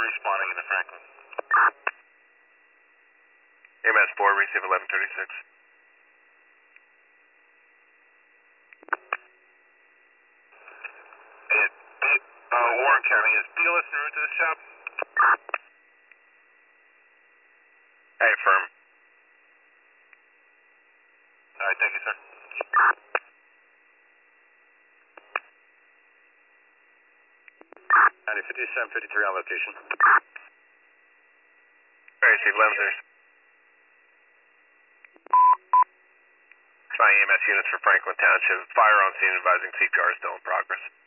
responding into Franklin. EMS 4, receive 1136. Warren County, is BLS en route to the shop? Hey, firm. Alright, thank you, sir. 5753 on location. Receive 1136. Flying EMS units for Franklin Township. Fire on scene advising CPR is still in progress.